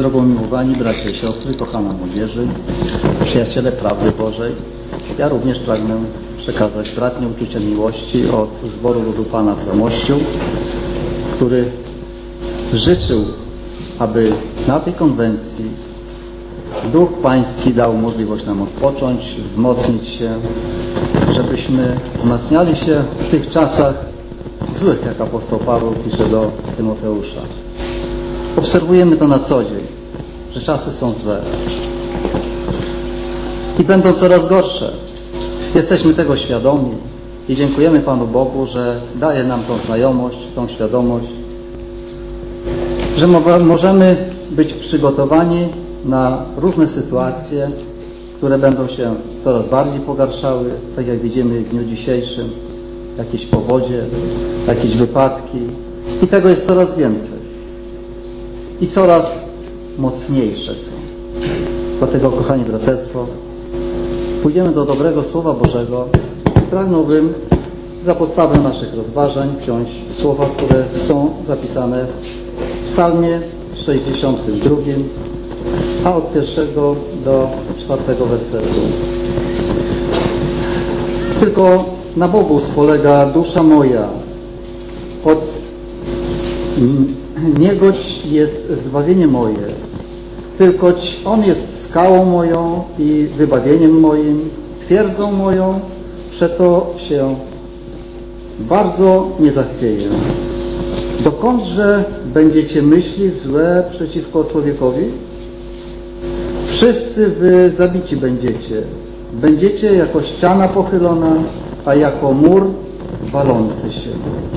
Drogo umiłowani bracia i siostry, kochana młodzieży, przyjaciele prawdy Bożej, ja również pragnę przekazać bratnie uczucia miłości od Zboru Ludu Pana w Zamościu, który życzył, aby na tej konwencji Duch Pański dał możliwość nam odpocząć, wzmocnić się, żebyśmy wzmacniali się w tych czasach złych, jak apostoł Paweł pisze do Tymoteusza. Obserwujemy to na co dzień, że czasy są złe i będą coraz gorsze. Jesteśmy tego świadomi i dziękujemy Panu Bogu, że daje nam tą znajomość, tą świadomość, że możemy być przygotowani na różne sytuacje, które będą się coraz bardziej pogarszały, tak jak widzimy w dniu dzisiejszym, jakieś powodzie, jakieś wypadki i tego jest coraz więcej i coraz mocniejsze są. Dlatego, kochani braterstwo, pójdziemy do dobrego Słowa Bożego. Pragnąłbym za podstawę naszych rozważań wziąć słowa, które są zapisane w Psalmie 62, a od 1 do 4 wersetu. Tylko na Bogu spolega dusza moja, od Niegoć jest zbawienie moje, tylkoć On jest skałą moją i wybawieniem moim, twierdzą moją, przeto się bardzo nie zachwieję. Dokądże będziecie myśli złe przeciwko człowiekowi? Wszyscy wy zabici będziecie. Będziecie jako ściana pochylona, a jako mur walący się.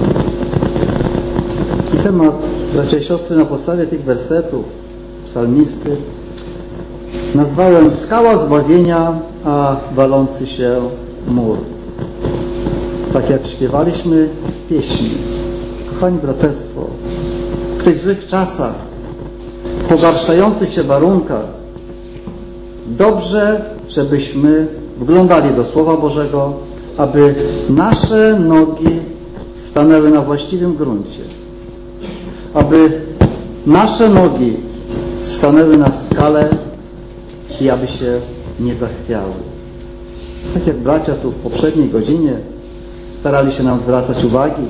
I temat, bracia i siostry, na podstawie tych wersetów psalmisty nazwałem skała zbawienia, a walący się mur. Tak jak śpiewaliśmy w pieśni. Kochani braterstwo, w tych złych czasach, w pogarszających się warunkach, dobrze, żebyśmy wglądali do Słowa Bożego, aby nasze nogi stanęły na właściwym gruncie, aby nasze nogi stanęły na skale i aby się nie zachwiały. Tak jak bracia tu w poprzedniej godzinie starali się nam zwracać uwagi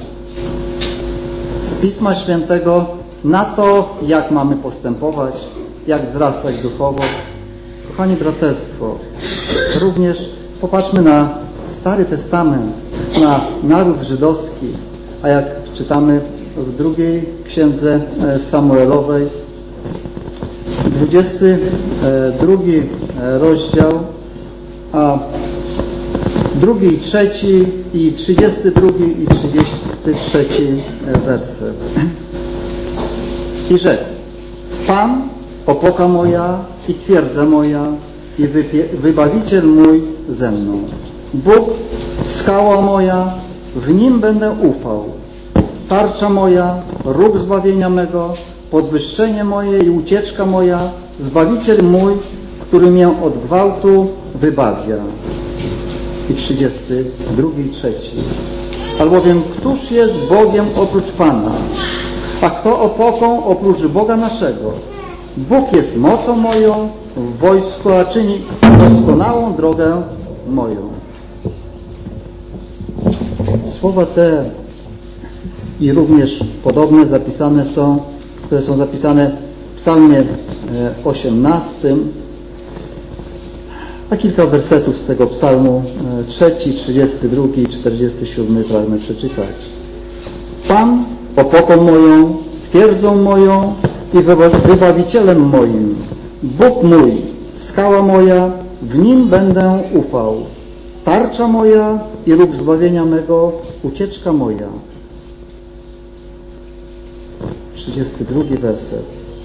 z Pisma Świętego na to, jak mamy postępować, jak wzrastać duchowo. Kochani braterstwo, również popatrzmy na Stary Testament, na naród żydowski, a jak czytamy w drugiej księdze Samuelowej, 22 rozdział, a 2, 3 i 32 i 33 werset. I rzekł: Pan, opoka moja i twierdza moja i wybawiciel mój ze mną. Bóg, skała moja, w Nim będę ufał. Tarcza moja, róg zbawienia mego, podwyższenie moje i ucieczka moja, Zbawiciel mój, który mnie od gwałtu wybawia. I 32 i 3. Albowiem któż jest Bogiem oprócz Pana? A kto opoką oprócz Boga naszego? Bóg jest mocą moją w wojsku, a czyni doskonałą drogę moją. Słowa te i również podobne zapisane są, które są zapisane w Psalmie 18, a kilka wersetów z tego Psalmu 3, 32 i 47 pragnę przeczytać. Pan opoką moją, twierdzą moją i wybawicielem moim. Bóg mój, skała moja, w Nim będę ufał. Tarcza moja i róg zbawienia mego, ucieczka moja. 32 werset.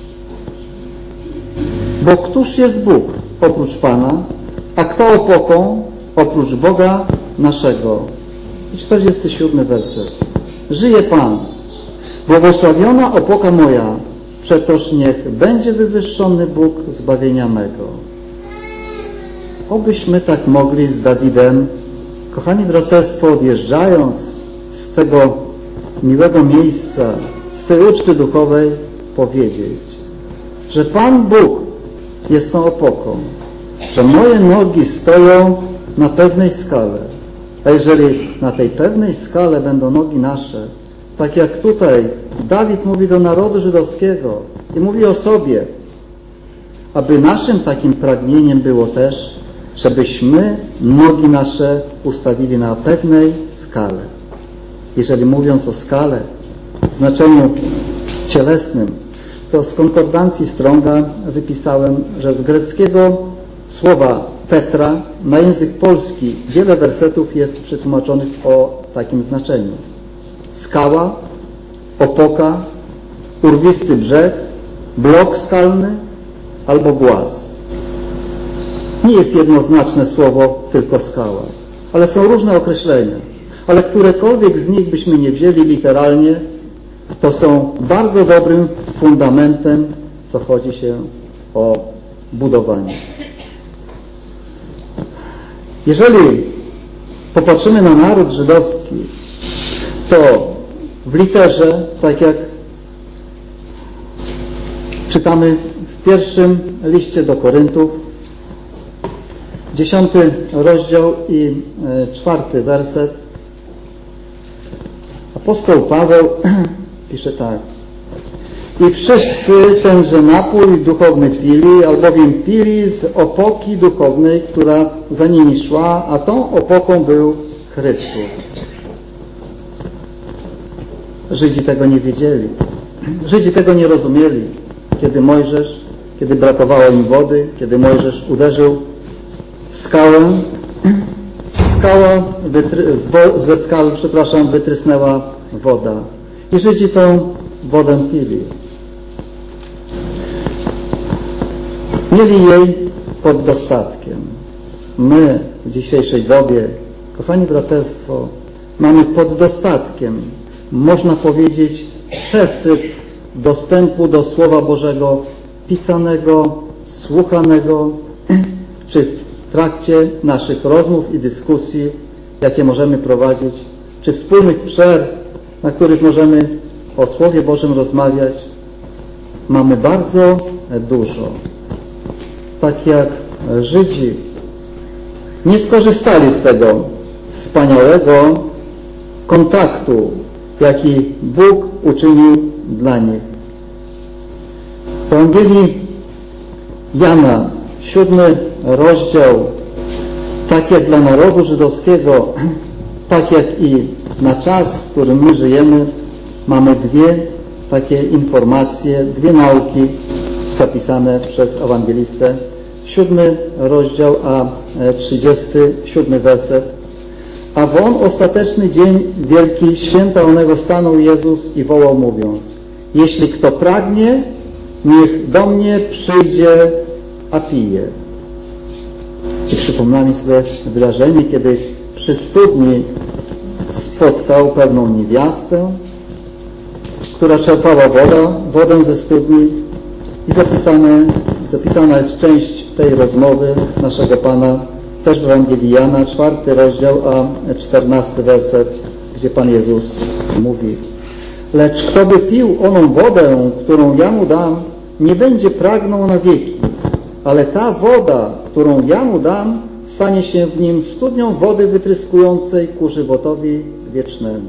Bo któż jest Bóg oprócz Pana, a kto opoką oprócz Boga naszego? I 47 werset. Żyje Pan, błogosławiona opoka moja, przetoż niech będzie wywyższony Bóg zbawienia mego. Obyśmy tak mogli z Dawidem, kochani braterstwo, odjeżdżając z tego miłego miejsca, z tej uczty duchowej, powiedzieć: że Pan Bóg jest tą opoką, że moje nogi stoją na pewnej skale. A jeżeli na tej pewnej skale będą nogi nasze, tak jak tutaj Dawid mówi do narodu żydowskiego i mówi o sobie, aby naszym takim pragnieniem było też, żebyśmy nogi nasze ustawili na pewnej skale. Jeżeli mówiąc o skale w znaczeniu cielesnym, to z konkordancji Stronga wypisałem, że z greckiego słowa Petra na język polski wiele wersetów jest przetłumaczonych o takim znaczeniu. Skała, opoka, urwisty brzeg, blok skalny albo głaz. Nie jest jednoznaczne słowo tylko skała, ale są różne określenia. Ale którekolwiek z nich byśmy nie wzięli literalnie, to są bardzo dobrym fundamentem, co chodzi się o budowanie. Jeżeli popatrzymy na naród żydowski, to w literze, tak jak czytamy w pierwszym liście do Koryntów, 10 rozdział i 4 werset, apostoł Paweł pisze tak: i wszyscy tenże napój duchowny pili, albowiem pili z opoki duchownej, która za nimi szła, a tą opoką był Chrystus. Żydzi tego nie wiedzieli. Żydzi tego nie rozumieli. Kiedy brakowało im wody, kiedy Mojżesz uderzył w skałę, ze skały, wytrysnęła woda. I Żydzi tą wodę pili. Mieli jej pod dostatkiem. My w dzisiejszej dobie, kochani braterstwo, mamy pod dostatkiem, można powiedzieć, przesyp dostępu do Słowa Bożego, pisanego, słuchanego, czy w trakcie naszych rozmów i dyskusji, jakie możemy prowadzić, czy wspólnych przerw, na których możemy o Słowie Bożym rozmawiać, mamy bardzo dużo. Tak jak Żydzi nie skorzystali z tego wspaniałego kontaktu, jaki Bóg uczynił dla nich. W Ewangelii Jana, 7 rozdział, tak jak dla narodu żydowskiego, tak jak i na czas, w którym my żyjemy, mamy dwie takie informacje, dwie nauki zapisane przez ewangelistę. 7 rozdział, a 37 werset. A w on ostateczny dzień wielki, święta onego stanął Jezus i wołał mówiąc: jeśli kto pragnie, niech do mnie przyjdzie, a pije. I przypomnę mi sobie wydarzenie, kiedy przy studni spotkał pewną niewiastę, która czerpała wodę ze studni i zapisana jest część tej rozmowy naszego Pana też w Ewangelii Jana, 4 rozdział, a 14 werset, gdzie Pan Jezus mówi: lecz kto by pił oną wodę, którą ja mu dam, nie będzie pragnął na wieki, ale ta woda, którą ja mu dam, stanie się w nim studnią wody wytryskującej ku żywotowi wiecznemu.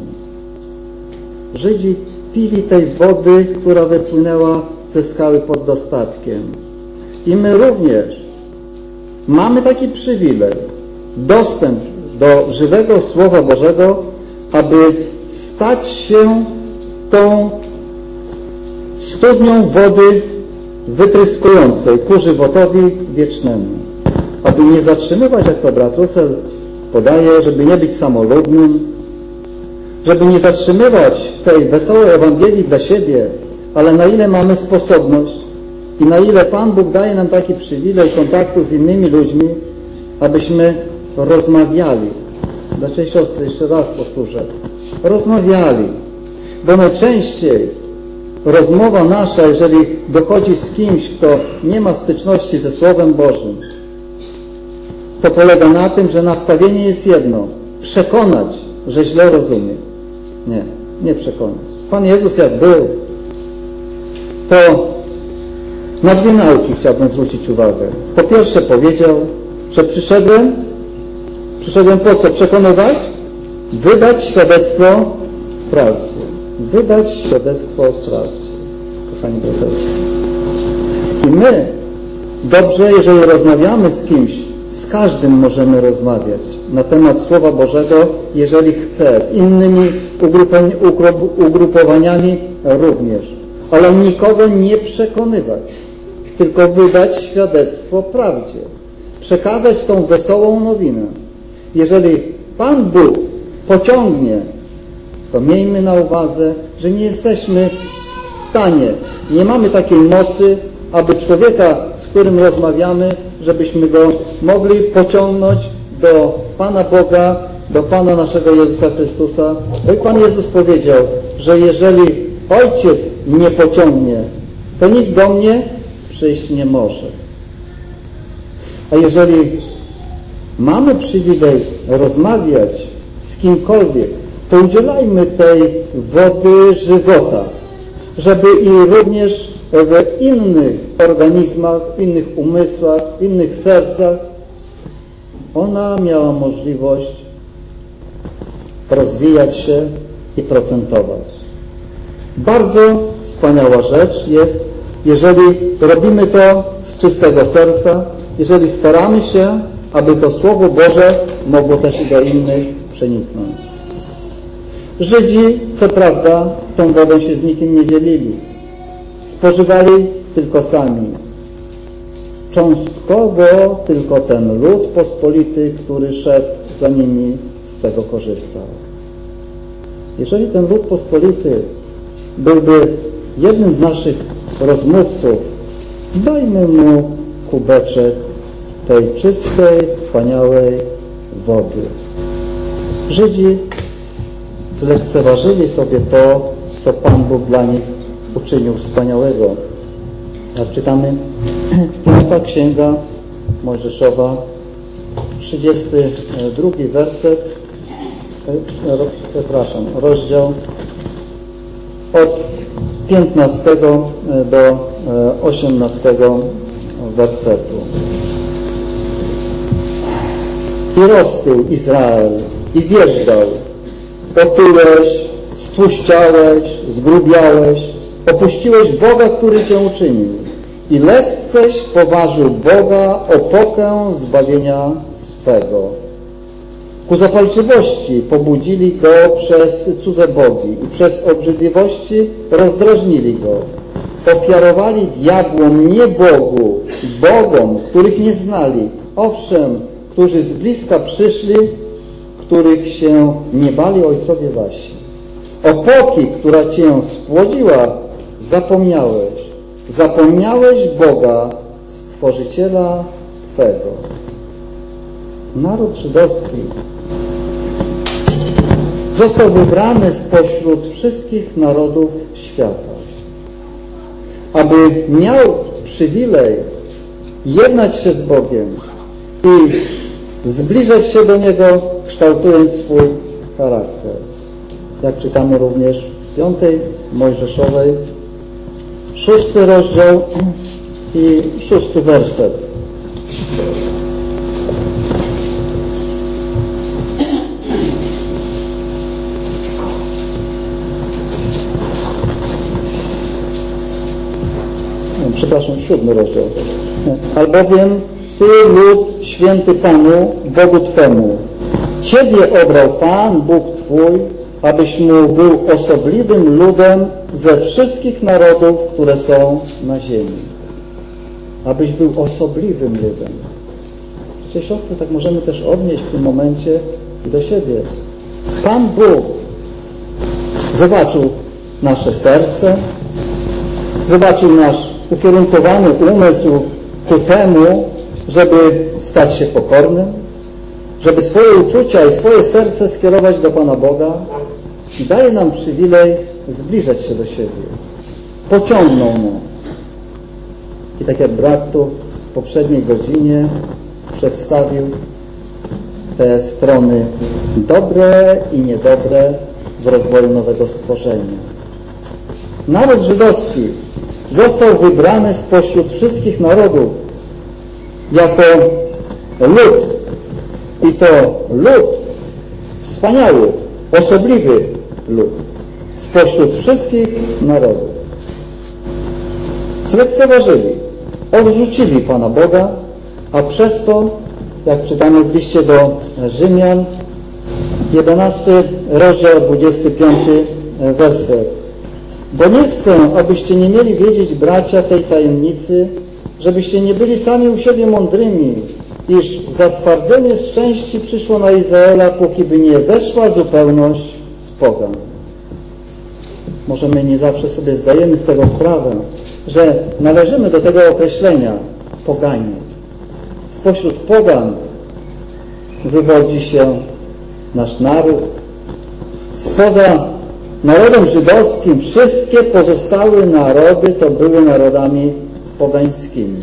Żydzi pili tej wody, która wypłynęła ze skały pod dostatkiem. I my również mamy taki przywilej, dostęp do żywego Słowa Bożego, aby stać się tą studnią wody wytryskującej ku żywotowi wiecznemu. Aby nie zatrzymywać, jak to brat Russell podaje, żeby nie być samolubnym, żeby nie zatrzymywać tej wesołej Ewangelii dla siebie, ale na ile mamy sposobność i na ile Pan Bóg daje nam taki przywilej kontaktu z innymi ludźmi, abyśmy rozmawiali. Bracia i siostry, jeszcze raz powtórzę. Rozmawiali. Bo najczęściej rozmowa nasza, jeżeli dochodzi z kimś, kto nie ma styczności ze Słowem Bożym, to polega na tym, że nastawienie jest jedno. Przekonać, że źle rozumie. Nie przekonać. Pan Jezus jak był, to Na dwie nauki chciałbym zwrócić uwagę. Po pierwsze powiedział, że przyszedłem po co? Przekonywać? Wydać świadectwo prawdzie. Wydać świadectwo prawdzie. Kochani bracia. I my dobrze, jeżeli rozmawiamy z kimś, z każdym możemy rozmawiać na temat Słowa Bożego, jeżeli chce, z innymi ugrupowaniami również. Ale nikogo nie przekonywać, tylko wydać świadectwo prawdzie. Przekazać tą wesołą nowinę. Jeżeli Pan Bóg pociągnie, to miejmy na uwadze, że nie jesteśmy w stanie, nie mamy takiej mocy, aby człowieka, z którym rozmawiamy, żebyśmy go mogli pociągnąć do Pana Boga, do Pana naszego Jezusa Chrystusa. Bo i Pan Jezus powiedział, że jeżeli Ojciec nie pociągnie, to nikt do mnie przyjść nie może. A jeżeli mamy przywilej rozmawiać z kimkolwiek, to udzielajmy tej wody żywota, żeby i również w innych organizmach, w innych umysłach, w innych sercach ona miała możliwość rozwijać się i procentować. Bardzo wspaniała rzecz jest, jeżeli robimy to z czystego serca, jeżeli staramy się, aby to Słowo Boże mogło też i do innych przeniknąć. Żydzi, co prawda, tą wodą się z nikim nie dzielili. Spożywali tylko sami. Cząstkowo tylko ten lud pospolity, który szedł za nimi, z tego korzystał. Jeżeli ten lud pospolity byłby jednym z naszych rozmówców, dajmy mu kubeczek tej czystej, wspaniałej wody. Żydzi zlekceważyli sobie to, co Pan Bóg dla nich uczynił wspaniałego. Jak czytamy, 5. Księga Mojżeszowa, 32 werset, rozdział od 15 do 18 wersetu. I roztył Izrael, i wjeżdżał, otyłeś, stłuszczałeś, zgrubiałeś, opuściłeś Boga, który Cię uczynił i lekceś poważył Boga opokę zbawienia swego. Ku zapalczywości pobudzili Go przez cudze bogi i przez obrzydliwości rozdrażnili Go. Ofiarowali diabłom, nie Bogu, bogom, których nie znali, owszem, którzy z bliska przyszli, których się nie bali ojcowie wasi. Opoki, która Cię spłodziła, zapomniałeś Boga, Stworzyciela Twego. Naród żydowski został wybrany spośród wszystkich narodów świata, aby miał przywilej jednać się z Bogiem i zbliżać się do Niego, kształtując swój charakter. Jak czytamy również w 5. Mojżeszowej, 6 rozdział i 6 werset. Przepraszam, 7 rozdział. Albowiem Ty, lud święty Panu, Bogu Twemu, Ciebie obrał Pan, Bóg Twój, abyś Mu był osobliwym ludem ze wszystkich narodów, które są na ziemi. Abyś był osobliwym ludem. Przecież siostry, tak możemy też odnieść w tym momencie i do siebie. Pan Bóg zobaczył nasze serce, zobaczył nasz ukierunkowany umysł ku temu, żeby stać się pokornym, żeby swoje uczucia i swoje serce skierować do Pana Boga i daje nam przywilej zbliżać się do siebie. Pociągnął nas. I tak jak brat tu w poprzedniej godzinie przedstawił te strony dobre i niedobre w rozwoju nowego stworzenia. Naród żydowski został wybrany spośród wszystkich narodów jako lud. I to lud, wspaniały, osobliwy lud spośród wszystkich narodów. Zlekceważyli, odrzucili Pana Boga, a przez to, jak czytamy w liście do Rzymian, 11 rozdział, 25 werset. Bo nie chcę, abyście nie mieli wiedzieć, bracia, tej tajemnicy, żebyście nie byli sami u siebie mądrymi, iż zatwardzenie z części przyszło na Izraela, póki by nie weszła zupełność z pogan. Może my nie zawsze sobie zdajemy z tego sprawę, że należymy do tego określenia poganie. Spośród pogan wywodzi się nasz naród. Spoza narodem żydowskim wszystkie pozostałe narody to były narodami pogańskimi.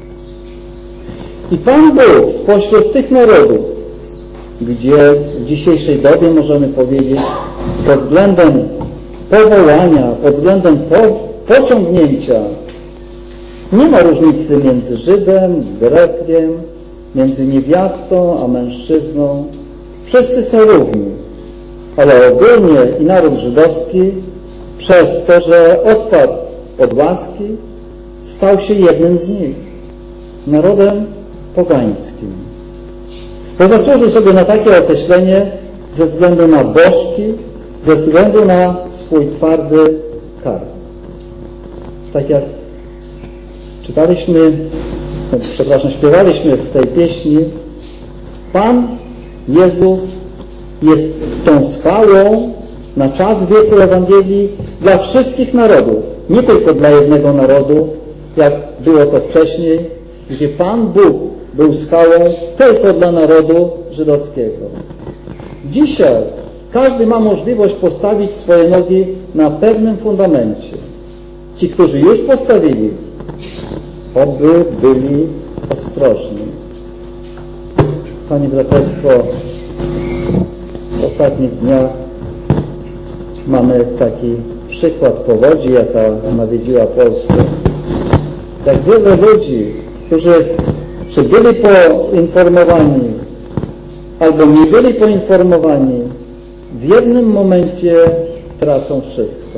I Pan Bóg spośród tych narodów, gdzie w dzisiejszej dobie możemy powiedzieć pod względem powołania, pod względem pociągnięcia nie ma różnicy między Żydem, Grekiem, między niewiastą a mężczyzną. Wszyscy są równi, ale ogólnie i naród żydowski przez to, że odpadł od łaski, stał się jednym z nich, narodem pogańskim. To zasłużył sobie na takie określenie ze względu na bożki, ze względu na swój twardy kark. Tak jak śpiewaliśmy w tej pieśni, Pan Jezus jest tą skałą na czas wieku Ewangelii dla wszystkich narodów, nie tylko dla jednego narodu, jak było to wcześniej, gdzie Pan Bóg był skałą tylko dla narodu żydowskiego. Dzisiaj każdy ma możliwość postawić swoje nogi na pewnym fundamencie. Ci, którzy już postawili, oby byli ostrożni. Panie braterstwo, w ostatnich dniach mamy taki przykład powodzi, jaka nawiedziła Polskę. Jak wiele ludzi, którzy czy byli poinformowani, albo nie byli poinformowani, w jednym momencie tracą wszystko.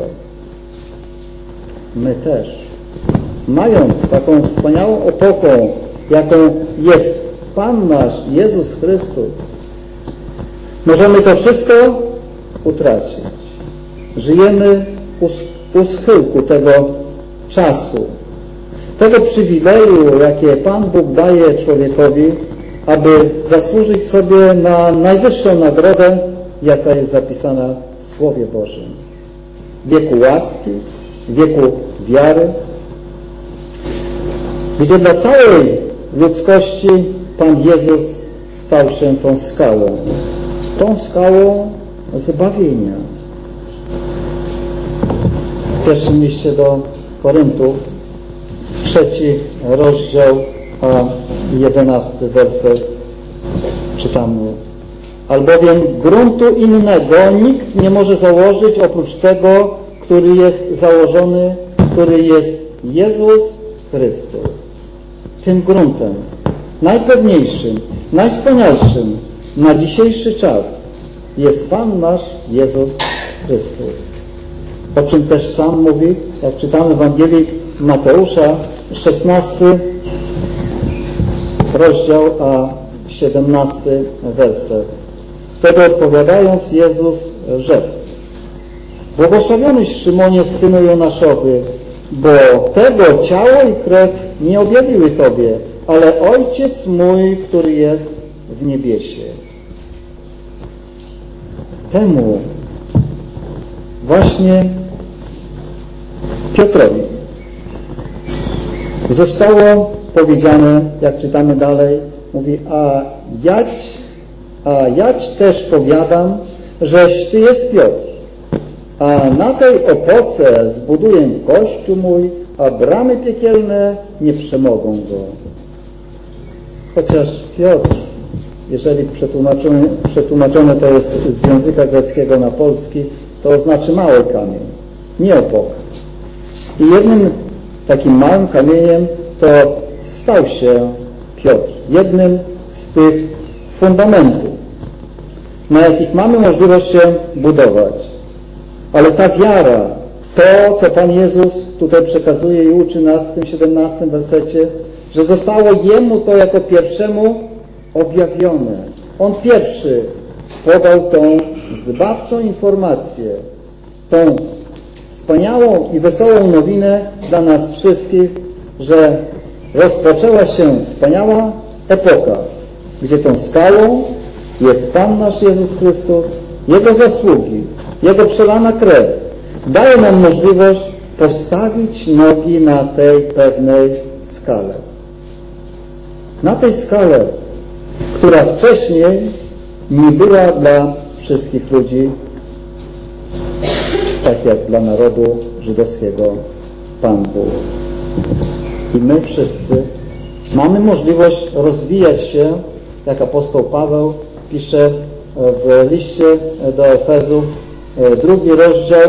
My też, mając taką wspaniałą opoką, jaką jest Pan nasz Jezus Chrystus, możemy to wszystko utracić. Żyjemy u schyłku tego czasu, tego przywileju, jakie Pan Bóg daje człowiekowi, aby zasłużyć sobie na najwyższą nagrodę, jaka jest zapisana w Słowie Bożym. Wieku łaski, wieku wiary, gdzie dla całej ludzkości Pan Jezus stał się tą skałą zbawienia. W pierwszym liście do Koryntów, 3 rozdział, a 11 werset czytamy. Albowiem gruntu innego nikt nie może założyć oprócz tego, który jest założony, który jest Jezus Chrystus. Tym gruntem najpewniejszym, najwspanialszym na dzisiejszy czas jest Pan nasz Jezus Chrystus. O czym też sam mówi, jak czytamy w Ewangelii Mateusza, 16 rozdział, a 17 werset. Wtedy odpowiadając Jezus rzekł: Błogosławionyś Szymonie, synu Jonaszowy, bo tego ciało i krew nie objawiły Tobie, ale Ojciec mój, który jest w niebiesie. Temu właśnie Piotrowi zostało powiedziane, jak czytamy dalej, mówi, a jać też powiadam, żeś Ty jest Piotr, a na tej opoce zbuduję Kościół mój, a bramy piekielne nie przemogą go. Chociaż Piotr, jeżeli przetłumaczone to jest z języka greckiego na polski, to oznacza mały kamień, nie opoka. I jednym takim małym kamieniem, to stał się Piotr, jednym z tych fundamentów, na jakich mamy możliwość się budować. Ale ta wiara, to, co Pan Jezus tutaj przekazuje i uczy nas w tym 17 wersecie, że zostało Jemu to jako pierwszemu objawione. On pierwszy podał tą zbawczą informację, tą wspaniałą i wesołą nowinę dla nas wszystkich, że rozpoczęła się wspaniała epoka, gdzie tą skałą jest Pan nasz Jezus Chrystus, Jego zasługi, Jego przelana krew. Daje nam możliwość postawić nogi na tej pewnej skale. Na tej skale, która wcześniej nie była dla wszystkich ludzi, tak jak dla narodu żydowskiego Pan Bóg. I my wszyscy mamy możliwość rozwijać się, jak apostoł Paweł pisze w liście do Efezów, 2 rozdział,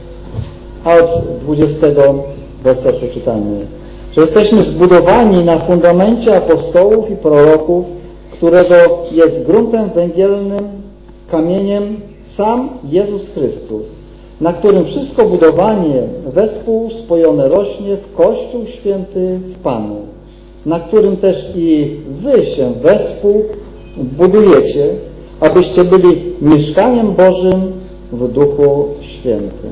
a od 20 wersetu czytamy, że jesteśmy zbudowani na fundamencie apostołów i proroków, którego jest gruntem węgielnym, kamieniem sam Jezus Chrystus, na którym wszystko budowanie wespół spojone rośnie w Kościół święty w Panu, na którym też i wy się wespół budujecie, abyście byli mieszkaniem Bożym w Duchu Świętym.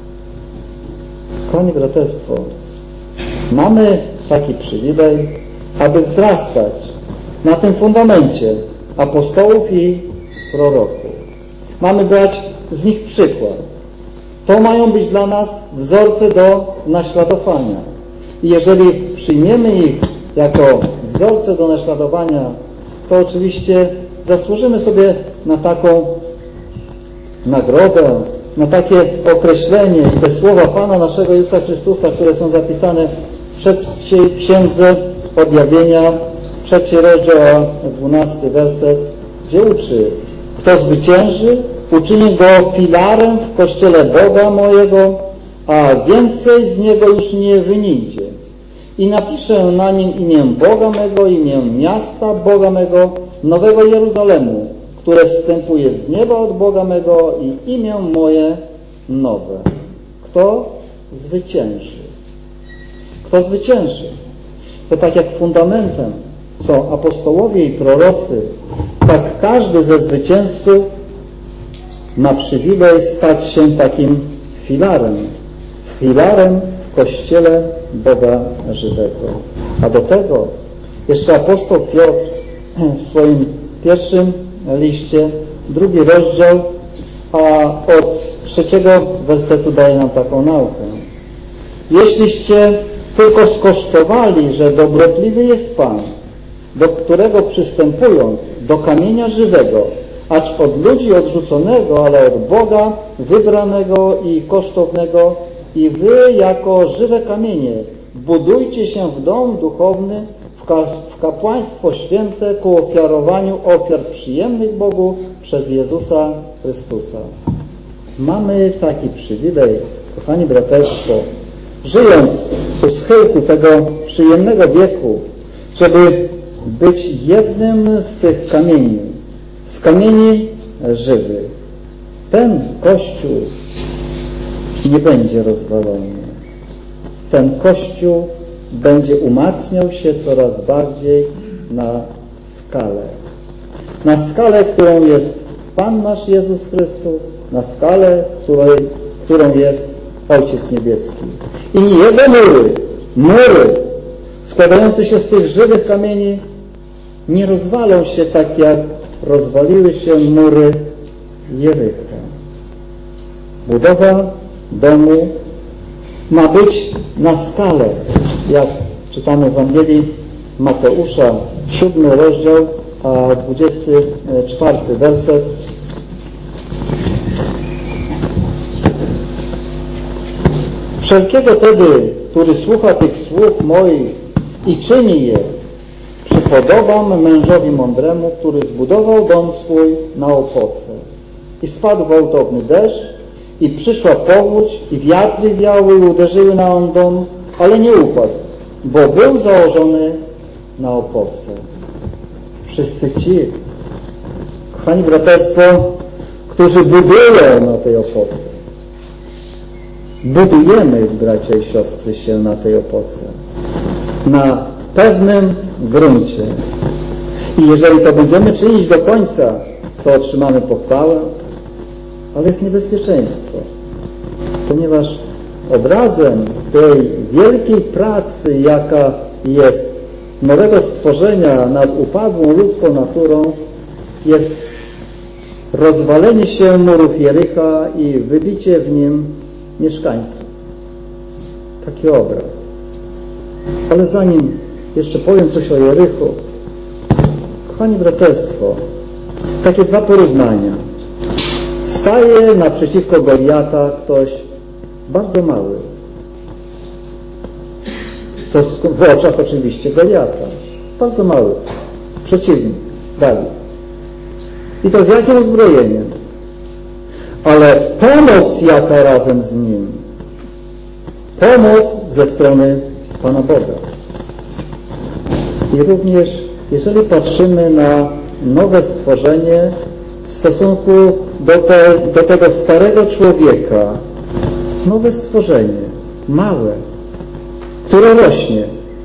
Kochani braterstwo, mamy taki przywilej, aby wzrastać na tym fundamencie apostołów i proroków. Mamy brać z nich przykład. To mają być dla nas wzorce do naśladowania. I jeżeli przyjmiemy ich jako wzorce do naśladowania, to oczywiście zasłużymy sobie na taką nagrodę, na takie określenie i te słowa Pana naszego Jezusa Chrystusa, które są zapisane w trzeciej księdze Objawienia, 3 rozdział, 12 werset, gdzie uczy: kto zwycięży, uczynię go filarem w kościele Boga mojego, a więcej z niego już nie wyniedzie. I napiszę na nim imię Boga mego, imię miasta Boga mego, Nowego Jeruzalemu, które zstępuje z nieba od Boga mego, i imię moje nowe. Kto zwycięży? Kto zwycięży? To tak jak fundamentem są apostołowie i prorocy, tak każdy ze zwycięzców ma przywilej stać się takim filarem w Kościele Boga żywego. A do tego jeszcze apostoł Piotr w swoim pierwszym liście, 2 rozdział, a od 3 wersetu daje nam taką naukę. Jeśliście tylko skosztowali, że dobrotliwy jest Pan, do którego przystępując do kamienia żywego, acz od ludzi odrzuconego, ale od Boga wybranego i kosztownego, i wy jako żywe kamienie budujcie się w dom duchowny, w kapłaństwo święte ku ofiarowaniu ofiar przyjemnych Bogu przez Jezusa Chrystusa. Mamy taki przywilej, kochani braterstwo, żyjąc u schyłku tego przyjemnego wieku, żeby być jednym z tych kamieni, z kamieni żywych. Ten Kościół nie będzie rozwalony. Ten Kościół będzie umacniał się coraz bardziej na skalę. Na skalę, którą jest Pan nasz Jezus Chrystus, na skalę, którą jest Ojciec Niebieski. I Jego mury składające się z tych żywych kamieni nie rozwalą się tak, jak rozwaliły się mury Jericha. Budowa domu ma być na skalę, jak czytamy w Ewangelii Mateusza, 7 rozdział, a 24 werset. Wszelkiego tedy, który słucha tych słów moich i czyni je, przypodobam mężowi mądremu, który zbudował dom swój na opoce. I spadł gwałtowny deszcz, i przyszła powódź, i wiatry wiały i uderzyły na on dom, ale nie upadł, bo był założony na opoce. Wszyscy ci, kochani braterstwo, którzy budują na tej opoce. Budujemy, bracia i siostry, się na tej opoce. Na pewnym gruncie. I jeżeli to będziemy czynić do końca, to otrzymamy pochwałę, ale jest niebezpieczeństwo. Ponieważ obrazem tej wielkiej pracy, jaka jest nowego stworzenia nad upadłą ludzką naturą, jest rozwalenie się murów Jericha i wybicie w nim mieszkańców. Taki obraz. Ale zanim jeszcze powiem coś o Jerichu, kochani braterstwo, takie dwa porównania. Staje naprzeciwko Goliata ktoś bardzo mały. W oczach oczywiście Goliata. Bardzo mały. Przeciwnik. Dawid. I to z jakim uzbrojeniem? Ale pomoc jaka razem z nim. Pomoc ze strony Pana Boga. I również, jeżeli patrzymy na nowe stworzenie w stosunku do tego starego człowieka, nowe stworzenie, małe, które rośnie,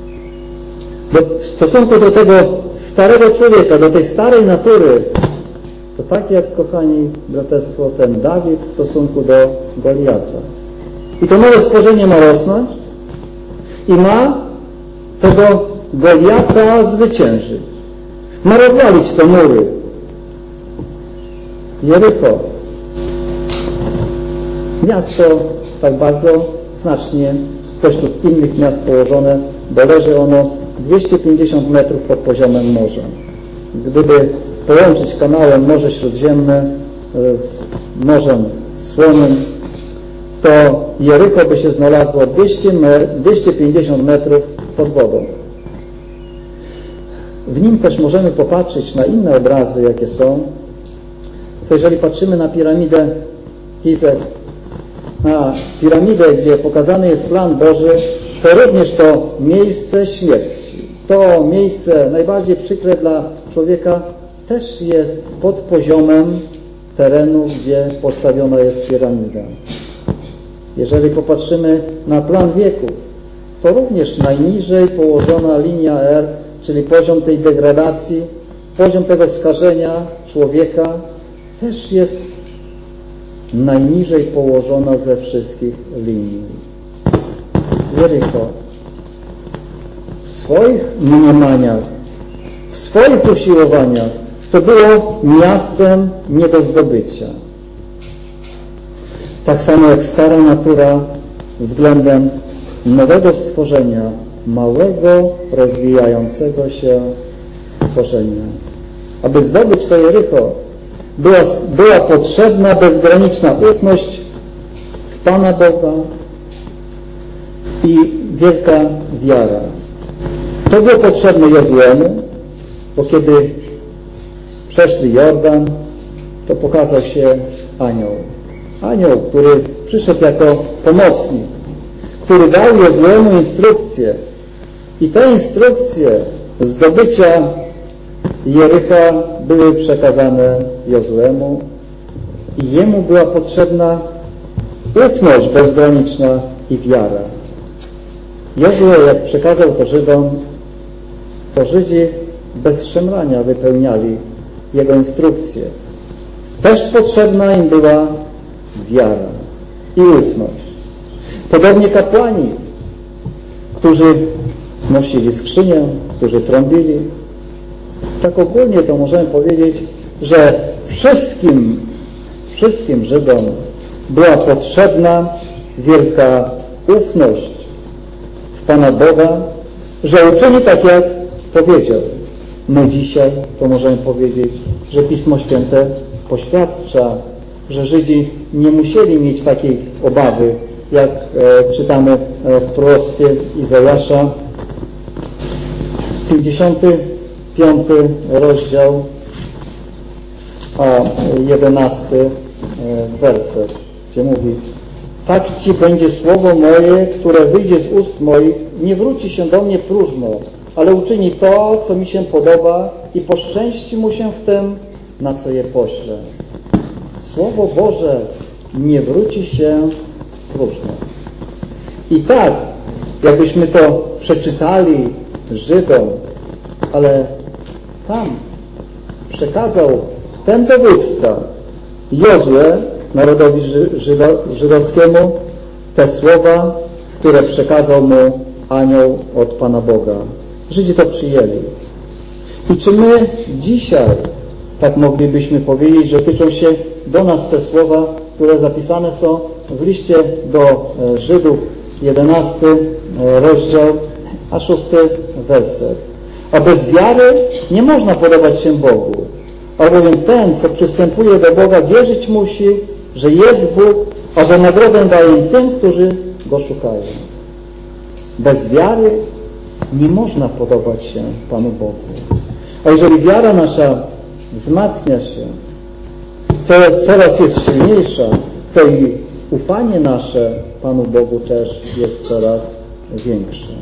w stosunku do tego starego człowieka, do tej starej natury, to tak jak, kochani braterstwo, ten Dawid w stosunku do Goliata. I to nowe stworzenie ma rosnąć i ma tego Goliata zwyciężyć. Ma rozwalić te mury. Jericho. Miasto tak bardzo znacznie spośród innych miast położone, bo leży ono 250 metrów pod poziomem morza. Gdyby połączyć kanałem Morze Śródziemne z Morzem Słonym, to Jericho by się znalazło 250 metrów pod wodą. W nim też możemy popatrzeć na inne obrazy, jakie są. To jeżeli patrzymy na piramidę Gizeh, na piramidę, gdzie pokazany jest plan Boży, to również to miejsce śmierci. To miejsce najbardziej przykre dla człowieka też jest pod poziomem terenu, gdzie postawiona jest piramida. Jeżeli popatrzymy na plan wieków, to również najniżej położona linia R, czyli poziom tej degradacji, poziom tego skażenia człowieka, też jest najniżej położona ze wszystkich linii. Jericho w swoich mniemaniach, w swoich usiłowaniach to było miastem nie do zdobycia. Tak samo jak stara natura względem nowego stworzenia, małego, rozwijającego się stworzenia. Aby zdobyć to Jericho, była potrzebna bezgraniczna ufność w Pana Boga i wielka wiara. To było potrzebne Jozuemu, bo kiedy przeszli Jordan, to pokazał się anioł. Anioł, który przyszedł jako pomocnik, który dał Jozuemu instrukcje. I te instrukcje zdobycia Jericha były przekazane Jozuemu i jemu była potrzebna ufność bezgraniczna i wiara. Jozue, jak przekazał to Żydom, to Żydzi bez szemrania wypełniali jego instrukcje. Też potrzebna im była wiara i ufność. Podobnie kapłani, którzy nosili skrzynię, którzy trąbili. Tak ogólnie to możemy powiedzieć, że wszystkim Żydom była potrzebna wielka ufność w Pana Boga, że uczyni tak, jak powiedział. My dzisiaj to możemy powiedzieć, że Pismo Święte poświadcza, że Żydzi nie musieli mieć takiej obawy, jak czytamy w proroctwie Izajasza, 55 rozdział, a 11 werset, gdzie mówi: tak Ci będzie słowo moje, które wyjdzie z ust moich, nie wróci się do mnie próżno, ale uczyni to, co mi się podoba i poszczęści mu się w tym, na co je poślę. Słowo Boże nie wróci się próżno. I tak, jakbyśmy to przeczytali Żydom, ale tam przekazał ten dowódca Jozue narodowi żydowskiemu te słowa, które przekazał mu anioł od Pana Boga. Żydzi to przyjęli. I czy my dzisiaj, tak moglibyśmy powiedzieć, że tyczą się do nas te słowa, które zapisane są w liście do Żydów, 11 rozdział, a 6 werset. A bez wiary nie można podobać się Bogu, albowiem ten, co przystępuje do Boga, wierzyć musi, że jest Bóg, a że nagrodę daje tym, którzy Go szukają. Bez wiary nie można podobać się Panu Bogu. A jeżeli wiara nasza wzmacnia się, coraz jest silniejsza, to i ufanie nasze Panu Bogu też jest coraz większe.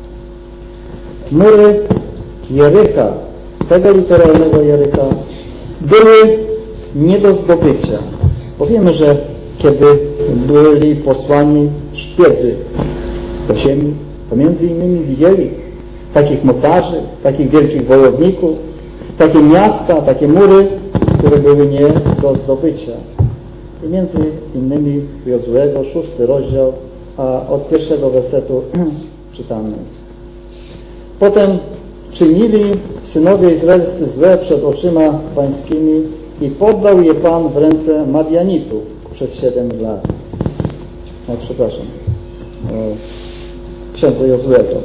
Mury Jericha, tego literalnego Jericha, były nie do zdobycia. Bo wiemy, że kiedy byli posłani szpiedzy do ziemi, to między innymi widzieli takich mocarzy, takich wielkich wojowników, takie miasta, takie mury, które były nie do zdobycia. I między innymi Jozuego, 6 rozdział, a od 1 wersetu czytamy. Potem czynili synowie izraelscy złe przed oczyma pańskimi i poddał je Pan w ręce Madianitów przez 7 lat. No, przepraszam. Księdza Jozuego.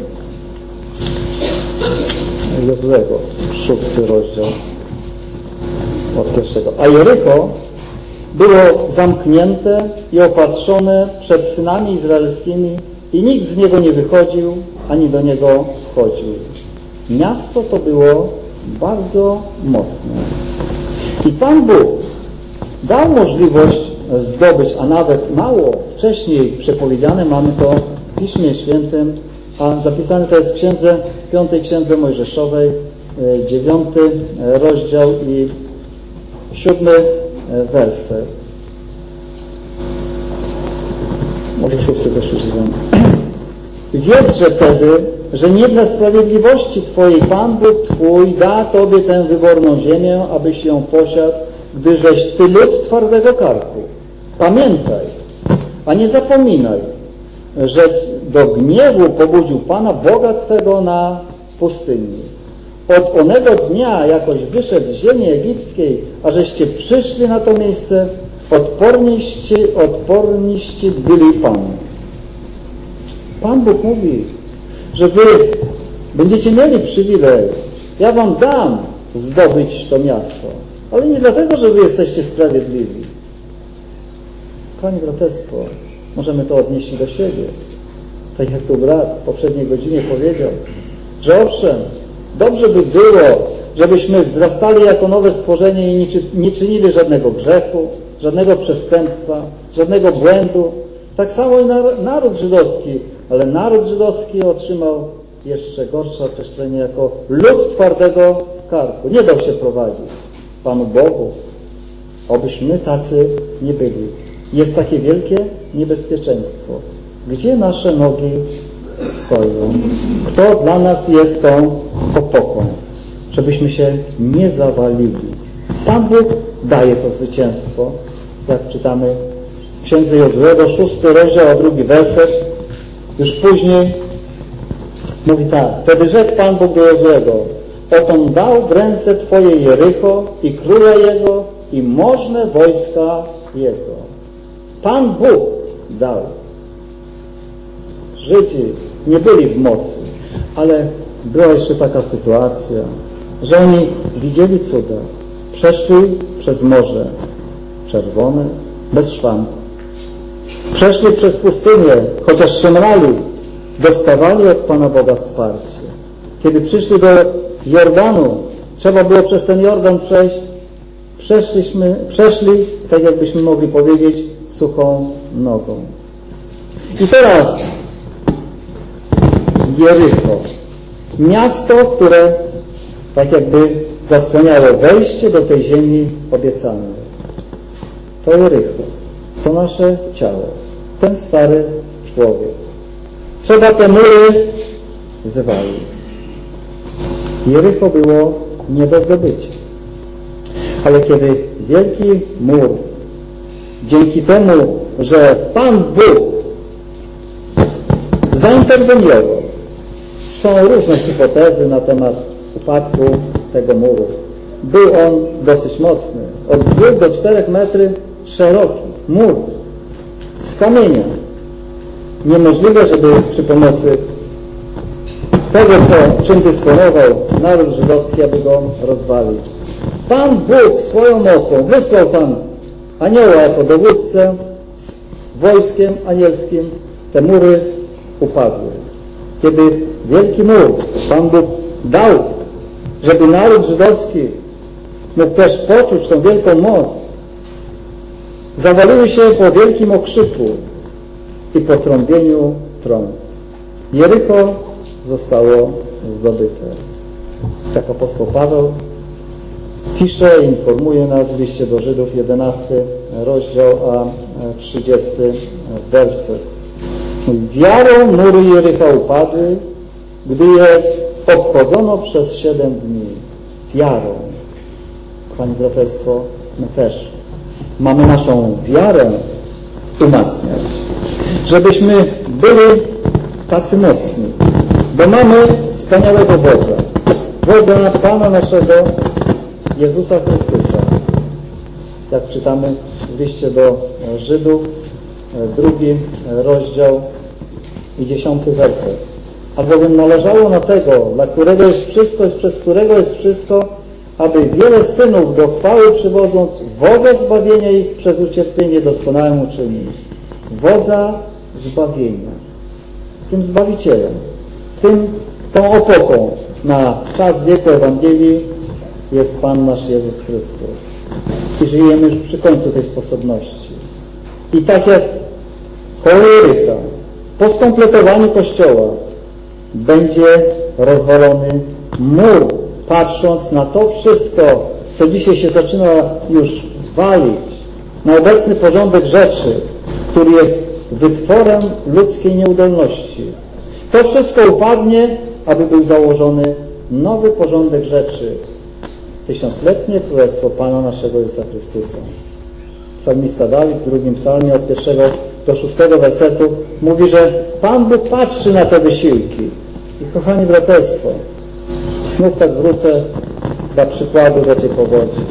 Jozuego, 6 rozdział od 1. A Jericho było zamknięte i opatrzone przed synami izraelskimi i nikt z niego nie wychodził, ani do niego wchodził. Miasto to było bardzo mocne. I Pan Bóg dał możliwość zdobyć, a nawet mało wcześniej przepowiedziane, mamy to w Piśmie Świętym, a zapisane to jest w 5 Księdze Mojżeszowej, 9 rozdział i 7 werset. Może 6 też już znam. Wiedz, że wtedy, że nie dla sprawiedliwości Twojej Pan Bóg Twój da Tobie tę wyborną ziemię, abyś ją posiadł, gdyżeś Ty lud twardego karku. Pamiętaj, a nie zapominaj, że do gniewu pobudził Pana Boga Twego na pustyni. Od onego dnia jakoś wyszedł z ziemi egipskiej, a żeście przyszli na to miejsce, odporniście byli Panu. Pan Bóg mówi, że wy będziecie mieli przywilej. Ja wam dam zdobyć to miasto, ale nie dlatego, że wy jesteście sprawiedliwi. Kochani braterstwo, możemy to odnieść do siebie. Tak jak tu brat w poprzedniej godzinie powiedział, że owszem, dobrze by było, żebyśmy wzrastali jako nowe stworzenie i nie czynili żadnego grzechu, żadnego przestępstwa, żadnego błędu. Tak samo i naród żydowski, ale naród żydowski otrzymał jeszcze gorsze określenie jako lud twardego karku. Nie dał się prowadzić Panu Bogu. Obyśmy tacy nie byli. Jest takie wielkie niebezpieczeństwo. Gdzie nasze nogi stoją? Kto dla nas jest tą opoką? Żebyśmy się nie zawalili. Pan Bóg daje to zwycięstwo. Jak czytamy w Księdze Jozuego, 6 rozdział, a 2 werset. Już później mówi tak. Wtedy rzekł Pan Bóg do Jozuego: oto dał w ręce Twoje Jericho i króla jego i możne wojska jego. Pan Bóg dał. Żydzi nie byli w mocy, ale była jeszcze taka sytuacja, że oni widzieli cuda. Przeszli przez Morze Czerwone bez szwanku. Przeszli przez pustynię, chociaż szemrali, dostawali od Pana Boga wsparcie. Kiedy przyszli do Jordanu, trzeba było przez ten Jordan przejść, przeszli, tak jakbyśmy mogli powiedzieć, suchą nogą. I teraz Jericho. Miasto, które tak jakby zasłaniało wejście do tej ziemi obiecanej. To Jericho. To nasze ciało. Ten stary człowiek. Trzeba te mury zwalić. Jericho było nie do zdobycia. Ale kiedy wielki mur, dzięki temu, że Pan Bóg zainterweniował, są różne hipotezy na temat upadku tego muru. Był on dosyć mocny. Od 2 do 4 metrów szeroki. Mur z kamienia. Niemożliwe, żeby przy pomocy tego, czym dysponował naród żydowski, aby go rozwalić. Pan Bóg swoją mocą wysłał tam anioła jako dowódcę z wojskiem anielskim. Te mury upadły. Kiedy wielki mur Pan Bóg dał, żeby naród żydowski mógł też poczuć tą wielką moc, zawaliły się po wielkim okrzyku i po trąbieniu trąb. Jericho zostało zdobyte. Tak apostoł Paweł pisze i informuje nas w liście do Żydów, 11 rozdział, a 30 werset. Wiarą mury Jericha upadły, gdy je obchodzono przez 7 dni. Wiarą. Kochani braterstwo, my też mamy naszą wiarę umacniać. Żebyśmy byli tacy mocni. Bo mamy wspaniałego wodza. Wodza Pana naszego Jezusa Chrystusa. Jak czytamy w liście do Żydów, 2 rozdział i 10 werset. Albowiem należało na tego, dla którego jest wszystko i przez którego jest wszystko, aby wiele synów do chwały przywodząc wodza zbawienia ich przez ucierpienie doskonałym uczynić. Wodza zbawienia. Tym Zbawicielem, tą opoką na czas wieku Ewangelii jest Pan nasz Jezus Chrystus. I żyjemy już przy końcu tej sposobności. I tak jak koło Jericha, po skompletowaniu Kościoła będzie rozwalony mur, patrząc na to wszystko, co dzisiaj się zaczyna już walić, na obecny porządek rzeczy, który jest wytworem ludzkiej nieudolności. To wszystko upadnie, aby był założony nowy porządek rzeczy. Tysiącletnie Królestwo Pana naszego Jezusa Chrystusa. Psalmista Dawid w 2 psalmie od 1 do 6 wersetu mówi, że Pan Bóg patrzy na te wysiłki. I kochani braterstwo, znów tak wrócę dla przykładu rzeczy powodzi.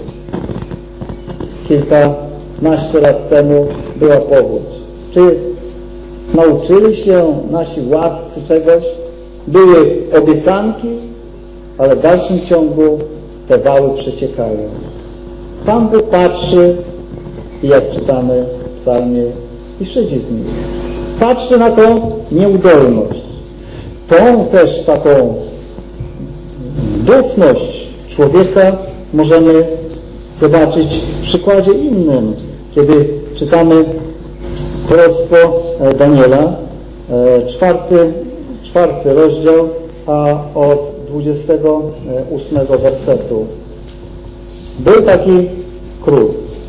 Kilkanaście lat temu była powódź. Czy nauczyli się nasi władcy czegoś? Były obiecanki, ale w dalszym ciągu te wały przeciekają. Pan Bóg patrzy i jak czytamy w psalmie i szydzi z nich. Patrzy na tą nieudolność. Tą też taką dufność człowieka możemy zobaczyć w przykładzie innym, kiedy czytamy proroctwo Daniela, 4 rozdział, a od 28 wersetu. Był taki król,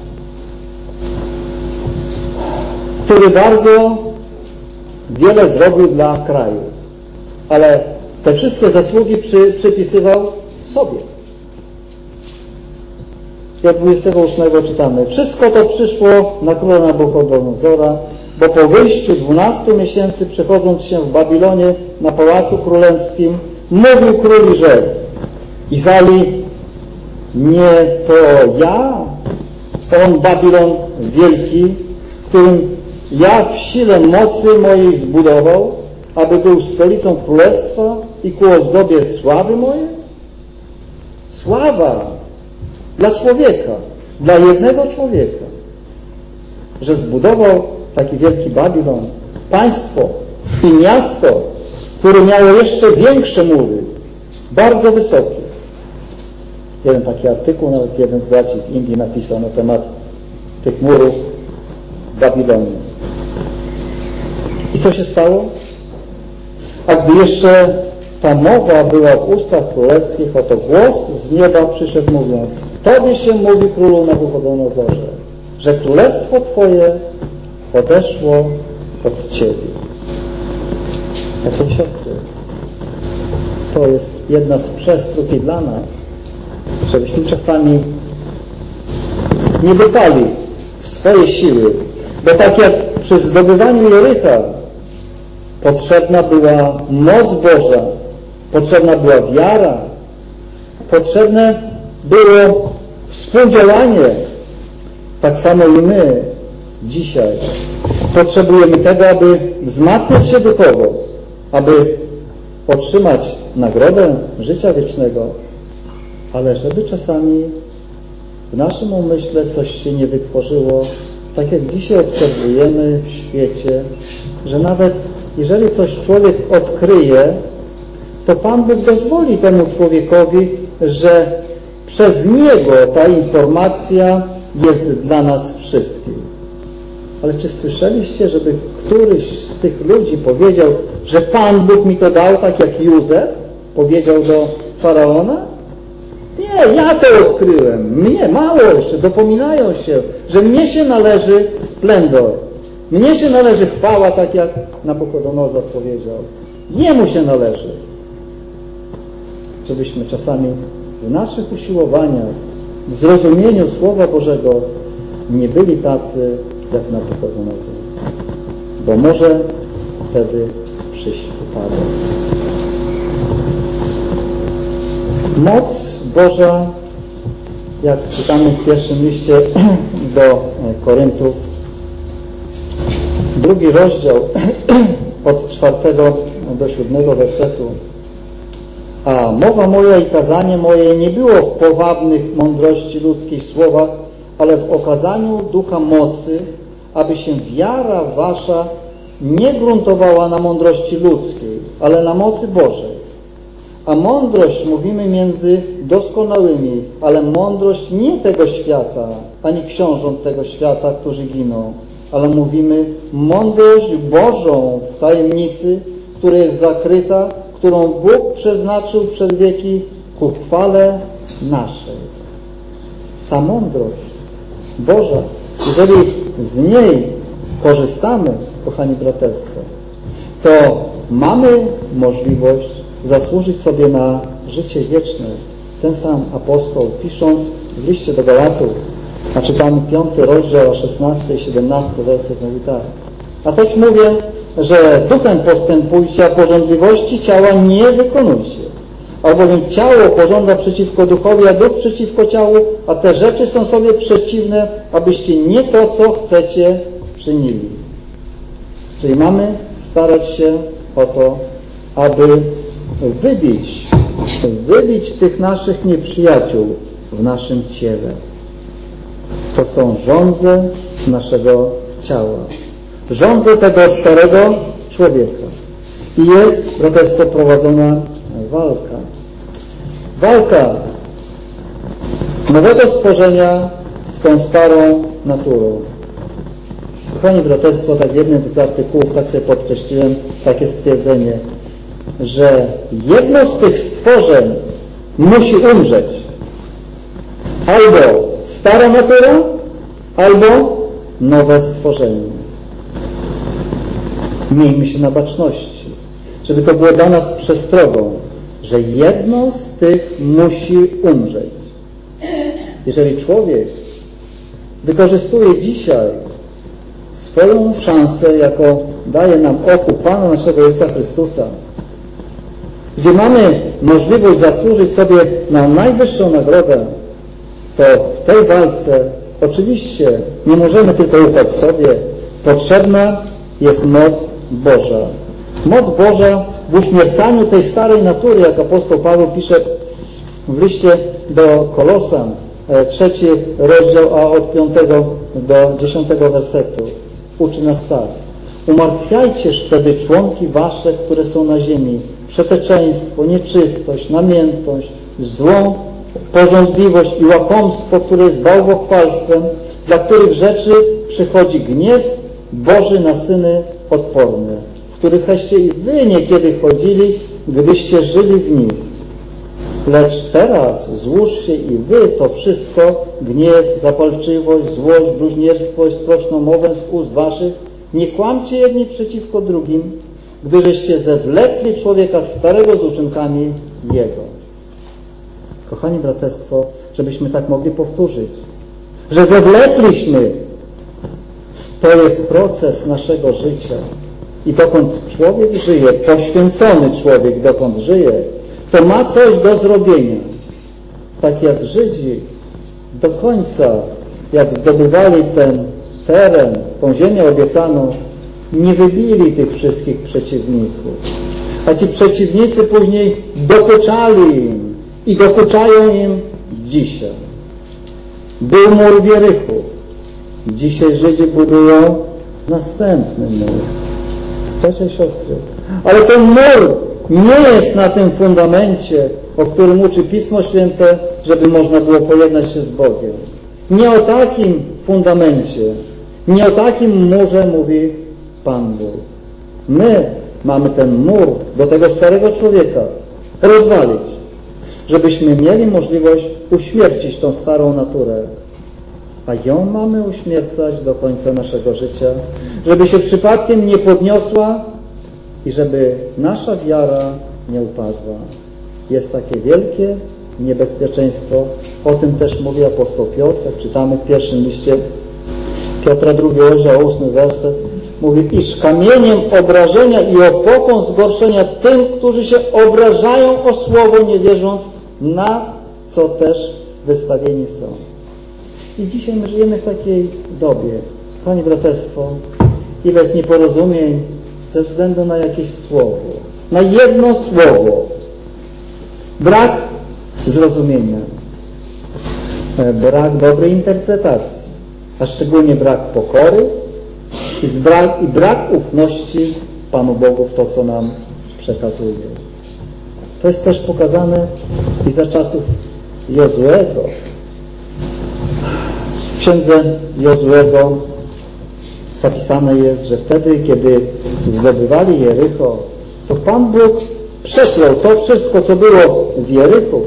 który bardzo wiele zrobił dla kraju, ale te wszystkie zasługi przypisywał sobie. I od 28 czytamy. Wszystko to przyszło na króla Nabuchodonozora, bo po wyjściu 12 miesięcy, przechodząc się w Babilonie na pałacu królewskim, mówił król i rzekł: Izali, nie to ja, on Babilon wielki, którym ja w sile mocy mojej zbudował, aby był stolicą królestwa i ku ozdobie sławy mojej? Sława dla człowieka, dla jednego człowieka, że zbudował taki wielki Babilon, państwo i miasto, które miało jeszcze większe mury, bardzo wysokie. Jeden taki artykuł, nawet jeden z braci z Indii napisał na temat tych murów w Babilonie. I co się stało? A gdy jeszcze ta mowa była w ustach królewskich, oto głos z nieba przyszedł mówiąc: Tobie się mówi, królu Nabuchodonozorze, że królestwo Twoje odeszło od Ciebie. Bracia i siostry, to jest jedna z przestróg i dla nas, żebyśmy czasami nie wypali w swoje siły, bo tak jak przy zdobywaniu Jericha potrzebna była moc Boża, potrzebna była wiara, potrzebne było współdziałanie. Tak samo i my dzisiaj potrzebujemy tego, aby wzmacniać się duchowo, aby otrzymać nagrodę życia wiecznego, ale żeby czasami w naszym umyśle coś się nie wytworzyło, tak jak dzisiaj obserwujemy w świecie, że nawet jeżeli coś człowiek odkryje, to Pan Bóg dozwoli temu człowiekowi, że przez niego ta informacja jest dla nas wszystkich. Ale czy słyszeliście, żeby któryś z tych ludzi powiedział, że Pan Bóg mi to dał, tak jak Józef powiedział do Faraona? Nie, ja to odkryłem. Mnie mało jeszcze, dopominają się, że mnie się należy splendor. Mnie się należy chwała, tak jak Nabuchodonozor powiedział. Jemu się należy. Żebyśmy czasami w naszych usiłowaniach, w zrozumieniu Słowa Bożego nie byli tacy jak Nabuchodonozor. Bo może wtedy przyjść upadek. Moc Boża, jak czytamy w pierwszym liście do Koryntów, 2 rozdział od 4 do 7 wersetu. A mowa moja i kazanie moje nie było w powabnych mądrości ludzkich słowach, ale w okazaniu ducha mocy, aby się wiara wasza nie gruntowała na mądrości ludzkiej, ale na mocy Bożej. A mądrość mówimy między doskonałymi, ale mądrość nie tego świata, ani książąt tego świata, którzy giną, ale mówimy mądrość Bożą w tajemnicy, która jest zakryta, którą Bóg przeznaczył przed wieki ku chwale naszej. Ta mądrość Boża, jeżeli z niej korzystamy, kochani braterstwo, to mamy możliwość zasłużyć sobie na życie wieczne. Ten sam apostoł, pisząc w liście do Galatów, a czytamy 5 rozdział, 16 i 17 werset, mówi tak: a toć mówię, że duchem postępujcie, a porządliwości ciała nie wykonujcie. Albowiem ciało pożąda przeciwko duchowi, a duch przeciwko ciału, a te rzeczy są sobie przeciwne, abyście nie to, co chcecie, czynili. Czyli mamy starać się o to, aby wybić tych naszych nieprzyjaciół w naszym ciele. To są żądze naszego ciała. Żądze tego starego człowieka. I jest, braterstwo, prowadzona walka. Walka nowego stworzenia z tą starą naturą. Kochani braterstwo, tak w jednym z artykułów, tak sobie podkreśliłem takie stwierdzenie, że jedno z tych stworzeń musi umrzeć. Albo stara natura, albo nowe stworzenie. Miejmy się na baczności, żeby to było dla nas przestrogą, że jedno z tych musi umrzeć. Jeżeli człowiek wykorzystuje dzisiaj swoją szansę, jaką daje nam oku Pana naszego Jezusa Chrystusa, gdzie mamy możliwość zasłużyć sobie na najwyższą nagrodę, to w tej walce oczywiście nie możemy tylko ufać sobie. Potrzebna jest moc Boża. Moc Boża w uśmiercaniu tej starej natury, jak apostoł Paweł pisze w liście do Kolosan, 3 rozdział, a od 5 do 10 wersetu. Uczy nas tak. Umartwiajcież wtedy członki wasze, które są na ziemi, przeteczeństwo, nieczystość, namiętność, złą pożądliwość i łakomstwo, które jest bałwochwalstwem, dla których rzeczy przychodzi gniew Boży na syny odporne, w którycheście i wy niekiedy chodzili, gdyście żyli w nich. Lecz teraz złóżcie i wy to wszystko, gniew, zapalczywość, złość, bluźnierstwo i sprośną mowę z ust waszych. Nie kłamcie jedni przeciwko drugim, gdyżeście zewlekli człowieka starego z uczynkami jego. Kochani braterstwo, żebyśmy tak mogli powtórzyć, że zewlekliśmy. To jest proces naszego życia. I dokąd człowiek żyje, poświęcony człowiek dokąd żyje, to ma coś do zrobienia. Tak jak Żydzi do końca, jak zdobywali ten teren, tą ziemię obiecaną, nie wybili tych wszystkich przeciwników. A ci przeciwnicy później dokuczali im i dokuczają im dzisiaj. Był mur Wierychu. Dzisiaj Żydzi budują następny mur. Bracia i siostry, ale ten mur nie jest na tym fundamencie, o którym uczy Pismo Święte, żeby można było pojednać się z Bogiem. Nie o takim fundamencie, nie o takim murze mówi Pan Bóg. My mamy ten mur do tego starego człowieka rozwalić, żebyśmy mieli możliwość uśmiercić tą starą naturę. A ją mamy uśmiercać do końca naszego życia, żeby się przypadkiem nie podniosła i żeby nasza wiara nie upadła. Jest takie wielkie niebezpieczeństwo. O tym też mówi apostoł Piotr, jak czytamy w pierwszym liście Piotra 2 rozdział 8 werset. Mówi, iż kamieniem obrażenia i opoką zgorszenia tym, którzy się obrażają o słowo, nie wierząc, na co też wystawieni są. I dzisiaj my żyjemy w takiej dobie. Kochani braterstwo, ile jest nieporozumień ze względu na jakieś słowo. Na jedno słowo. Brak zrozumienia. Brak dobrej interpretacji. A szczególnie brak pokory i brak ufności Panu Bogu w to, co nam przekazuje. To jest też pokazane i za czasów Jozuego. W księdze Jozuego zapisane jest, że wtedy, kiedy zdobywali Jericho, to Pan Bóg przeklął to wszystko, co było w Jerichu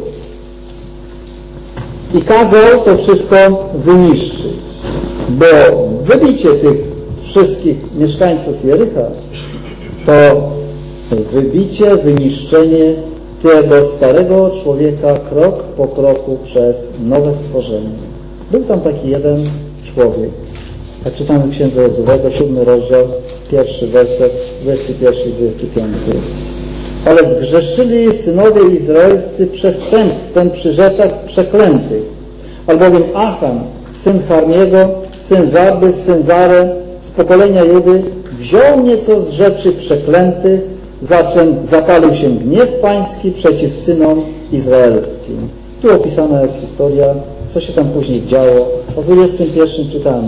i kazał to wszystko wyniszczyć, bo wybicie tych wszystkich mieszkańców Jericha to wybicie, wyniszczenie tego starego człowieka krok po kroku przez nowe stworzenie. Był tam taki jeden człowiek. Jak czytamy w księdze Jozuego, 7 rozdział, 1 werset, 21 i 25. Ale zgrzeszyli synowie izraelscy przestępstwem przy rzeczach przeklętych, albowiem Achan, syn Harmiego, syn Zarby, syn Zare, z pokolenia Judy, wziął nieco z rzeczy przeklętych, zapalił się gniew pański przeciw synom izraelskim. Tu opisana jest historia, co się tam później działo. O 21 czytamy.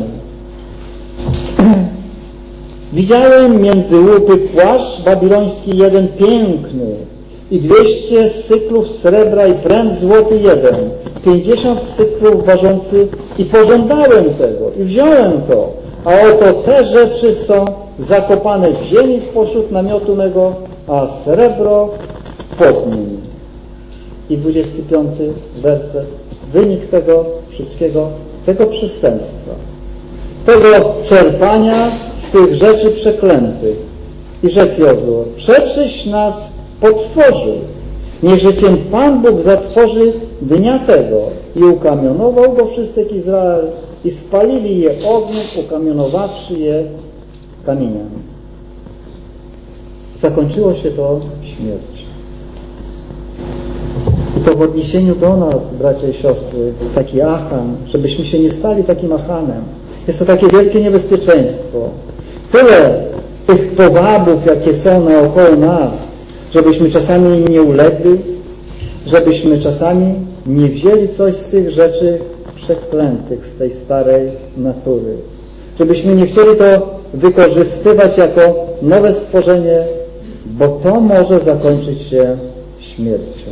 Widziałem między łupy płaszcz babiloński jeden piękny i 200 syklów srebra i pręt złoty jeden, 50 syklów ważący i pożądałem tego i wziąłem to, a oto te rzeczy są zakopane w ziemi pośród namiotu mego, a srebro pod nim. I 25 werset. Wynik tego wszystkiego, tego przestępstwa, tego czerpania z tych rzeczy przeklętych. I rzekł Jozue, przeczyś nas potrwożył, niechże Cię Pan Bóg zatworzy dnia tego. I ukamionował go wszystek Izrael i spalili je ogniem, ukamionowawszy je kamieniami. Zakończyło się to śmiercią. I to w odniesieniu do nas, bracia i siostry, taki Achan, żebyśmy się nie stali takim Achanem. Jest to takie wielkie niebezpieczeństwo. Tyle tych powabów, jakie są naokoło nas, żebyśmy czasami im nie ulegli, żebyśmy czasami nie wzięli coś z tych rzeczy przeklętych, z tej starej natury. Żebyśmy nie chcieli to wykorzystywać jako nowe stworzenie, bo to może zakończyć się śmiercią.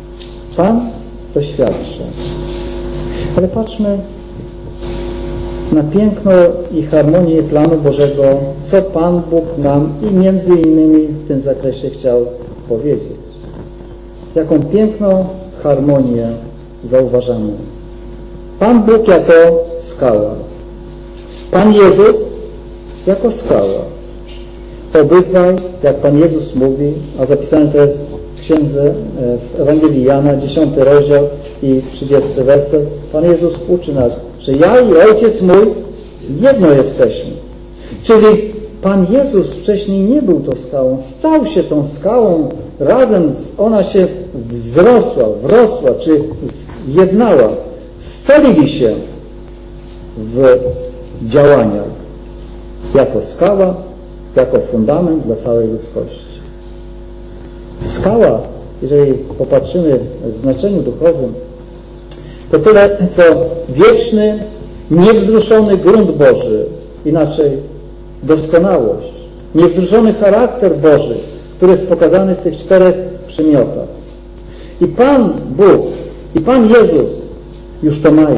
Pan doświadcza. Ale patrzmy, na piękno i harmonię planu Bożego, co Pan Bóg nam i między innymi w tym zakresie chciał powiedzieć. Jaką piękną harmonię zauważamy. Pan Bóg jako skała. Pan Jezus jako skała. Obydwaj, jak Pan Jezus mówi, a zapisane to jest w księdze, w Ewangelii Jana, 10 rozdział i 30 werset, Pan Jezus uczy nas, że ja i Ojciec mój jedno jesteśmy. Czyli Pan Jezus wcześniej nie był tą skałą, stał się tą skałą, razem ona się wrosła, czy zjednała. Scalili się w działaniach jako skała, jako fundament dla całej ludzkości. Skała, jeżeli popatrzymy w znaczeniu duchowym, to tyle, co wieczny, niewzruszony grunt Boży, inaczej doskonałość, niewzruszony charakter Boży, który jest pokazany w tych 4 przymiotach. I Pan Bóg, i Pan Jezus już to mają.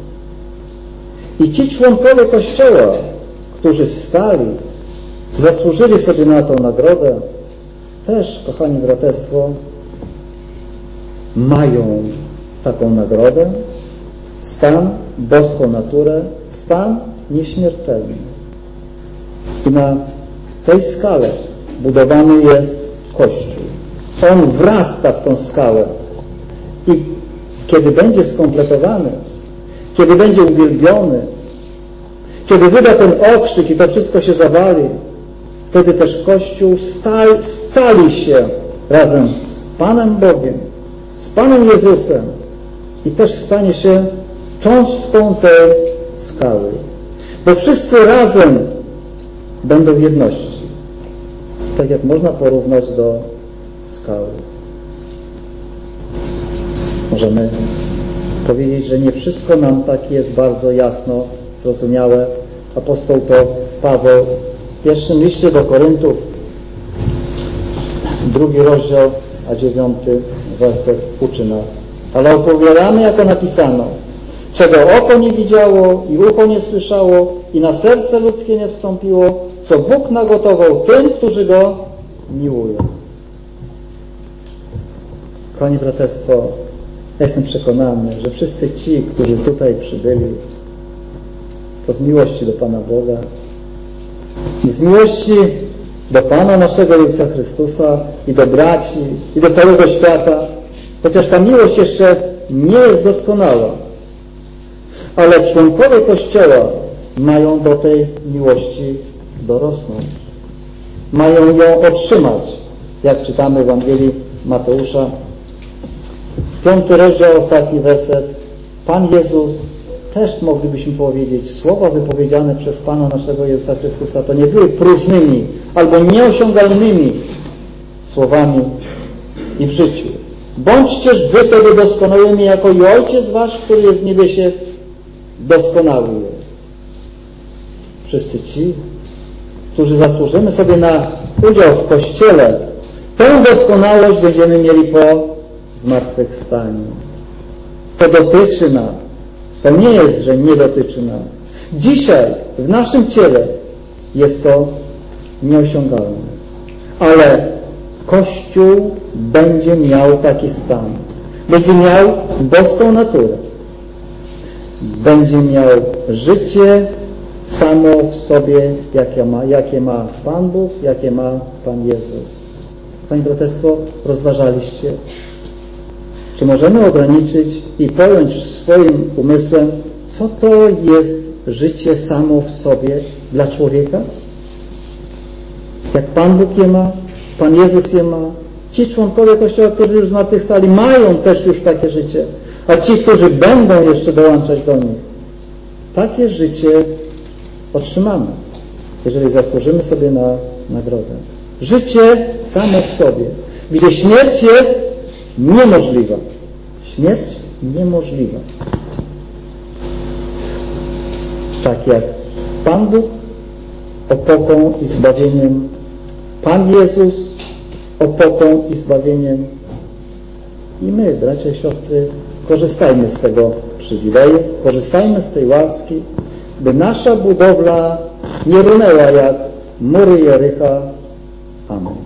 I ci członkowie Kościoła, którzy wstali, zasłużyli sobie na tą nagrodę, też, kochani braterstwo, mają taką nagrodę, stan, boską naturę, stan nieśmiertelny. I na tej skale budowany jest Kościół. On wrasta w tą skałę i kiedy będzie skompletowany, kiedy będzie uwielbiony, kiedy wyda ten okrzyk i to wszystko się zawali, wtedy też Kościół scali się razem z Panem Bogiem, z Panem Jezusem i też stanie się cząstką tej skały. Bo wszyscy razem będą w jedności. Tak jak można porównać do skały. Możemy powiedzieć, że nie wszystko nam tak jest bardzo jasno zrozumiałe. Apostoł to Paweł w pierwszym liście do Koryntów, 2 rozdział, a 9 werset uczy nas. Ale opowiadamy, jako napisano, czego oko nie widziało i ucho nie słyszało i na serce ludzkie nie wstąpiło, co Bóg nagotował tym, którzy Go miłują. Kochani braterstwo, ja jestem przekonany, że wszyscy ci, którzy tutaj przybyli, to z miłości do Pana Boga, z miłości do Pana naszego Jezusa Chrystusa i do braci, i do całego świata, chociaż ta miłość jeszcze nie jest doskonała, ale członkowie Kościoła mają do tej miłości dorosnąć. Mają ją otrzymać, jak czytamy w Ewangelii Mateusza. 5 rozdział, ostatni werset. Pan Jezus, też moglibyśmy powiedzieć, słowa wypowiedziane przez Pana naszego Jezusa Chrystusa to nie były próżnymi albo nieosiągalnymi słowami i w życiu. Bądźcież wy wtedy doskonałymi, jako i Ojciec wasz, który jest w niebiesie, doskonały jest. Wszyscy ci, którzy zasłużymy sobie na udział w Kościele, tę doskonałość będziemy mieli po zmartwychwstaniu. To dotyczy nas. To nie jest, że nie dotyczy nas. Dzisiaj w naszym ciele jest to nieosiągalne. Ale Kościół będzie miał taki stan. Będzie miał boską naturę. Będzie miał życie samo w sobie, jakie ma Pan Bóg, jakie ma Pan Jezus. Panie braterstwo, rozważaliście, czy możemy ograniczyć i pojąć swoim umysłem, co to jest życie samo w sobie dla człowieka? Jak Pan Bóg je ma, Pan Jezus je ma, ci członkowie Kościoła, którzy już zmartwychwstali, mają też już takie życie, a ci, którzy będą jeszcze dołączać do nich, takie życie otrzymamy, jeżeli zasłużymy sobie na nagrodę. Życie samo w sobie, gdzie śmierć jest niemożliwa. Śmierć niemożliwa. Tak jak Pan Bóg opoką i zbawieniem, Pan Jezus opoką i zbawieniem i my, bracia i siostry, korzystajmy z tego przywileju, korzystajmy z tej łaski, by nasza budowla nie runęła jak mury Jericha. Amen.